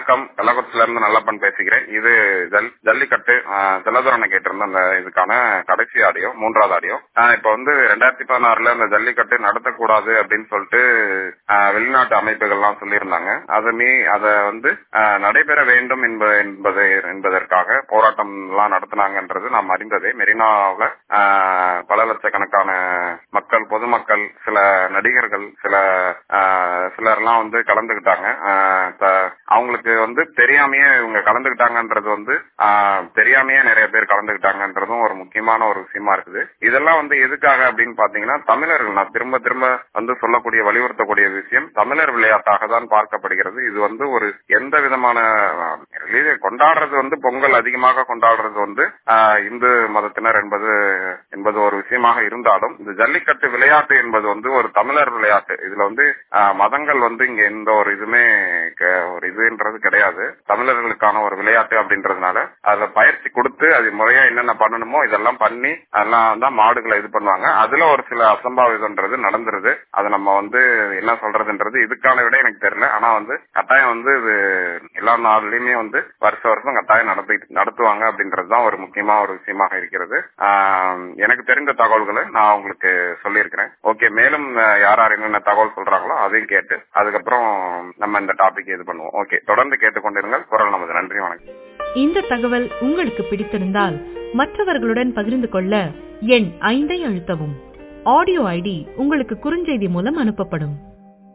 வணக்கம், கள்ளக்குறிச்சியில இருந்து நல்லப்பன் பேசுகிறேன். இது ஜல்லிக்கட்டு செல்லதுரனை கேட்டிருந்த அந்த இதுக்கான கடைசி ஆடியோ, 3வது ஆடியோ. இப்ப 2016 அந்த ஜல்லிக்கட்டு நடத்தக்கூடாது அப்படின்னு சொல்லிட்டு வெளிநாட்டு அமைப்புகள்லாம் சொல்லியிருந்தாங்க. அத நடைபெற வேண்டும் என்பதற்காக போராட்டம் எல்லாம் நடத்தினாங்கன்றது நாம் அறிந்ததே. மெரினாவுல பல லட்சக்கணக்கான மக்கள், பொதுமக்கள், சில நடிகர்கள், சிலர்லாம் கலந்துகிட்டாங்க. அவங்களுக்கு தெரியாமையே இவங்க கலந்துகிட்டாங்கன்றது தெரியாமையே நிறைய பேர் கலந்துகிட்டாங்கன்றதும் ஒரு முக்கியமான ஒரு விஷயமா இருக்குது. இதெல்லாம் எதுக்காக அப்படின்னு பாத்தீங்கன்னா, தமிழர்கள், நான் திரும்ப திரும்ப சொல்லக்கூடிய வலியுறுத்தக்கூடிய விஷயம், தமிழர் விளையாட்டாக தான் பார்க்கப்படுகிறது. இது ஒரு எந்த விதமான கொண்டாடுறது பொங்கல் அதிகமாக கொண்டாடுறது இந்து மதத்தினர் என்பது ஒரு விஷயமாக இருந்தாலும், இந்த ஜல்லிக்கட்டு விளையாட்டு என்பது ஒரு தமிழர் விளையாட்டு. இதுல மதங்கள் இங்க எந்த ஒரு இதுமே ஒரு இதுன்றது கிடையாது. தமிழர்களுக்கான ஒரு விளையாட்டு அப்படின்றதுனால அதுல பயிற்சி கொடுத்து அது முறையா என்னென்ன பண்ணணுமோ இதெல்லாம் பண்ணி அதெல்லாம் தான் மாடுகளை இது பண்ணுவாங்க. அதுல ஒரு சில அசம்பாவிதம்ன்றது நடந்துருது. அது நம்ம என்ன சொல்றதுன்றது இதுக்கான விட எனக்கு தெரியல. ஆனா கட்டாயம் இது எல்லா நாள்லயுமே வருஷம் கட்டாயம் நடத்துவாங்க அப்படின்றதுதான் ஒரு முக்கியமான ஒரு விஷயமாக இருக்கிறது. எனக்கு தெரிந்த தகவல்களை நான் உங்களுக்கு சொல்லியிருக்கிறேன். ஓகே, மேலும் யார் என்னென்ன தகவல் சொல்றாங்களோ அதையும் கேட்டு அதுக்கப்புறம் நம்ம இந்த டாபிக் இது பண்ணுவோம். ஓகே, தொடர்ந்து கேட்டுக்கொண்டிருங்கள். குரல் நமது. நன்றி, வணக்கம். இந்த தகவல் உங்களுக்கு பிடித்திருந்தால் மற்றவர்களுடன் பகிர்ந்து கொள்ள எண் 5 அழுத்தவும். ஆடியோ ஐடி உங்களுக்கு குறுஞ்செய்தி மூலம் அனுப்பப்படும்.